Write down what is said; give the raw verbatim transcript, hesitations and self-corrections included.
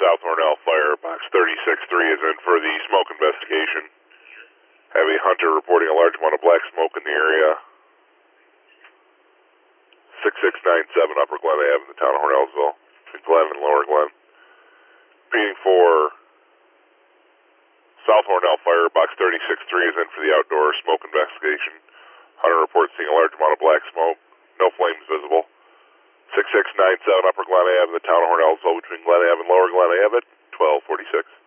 South Hornell Fire, box thirty-six three is in for the smoke investigation. Have a hunter reporting a large amount of black smoke in the area. six six nine seven Upper Glen Ave in the town of Hornellsville, between Glen and Lower Glen. Repeating for South Hornell Fire, box thirty-six three is in for the outdoor smoke investigation. Hunter reports seeing a large amount of black smoke, no flames visible. six six nine seven Upper Glen Ave in the town of Hornellsville, between Glen Ave and Lower Glen Ave at twelve forty-six.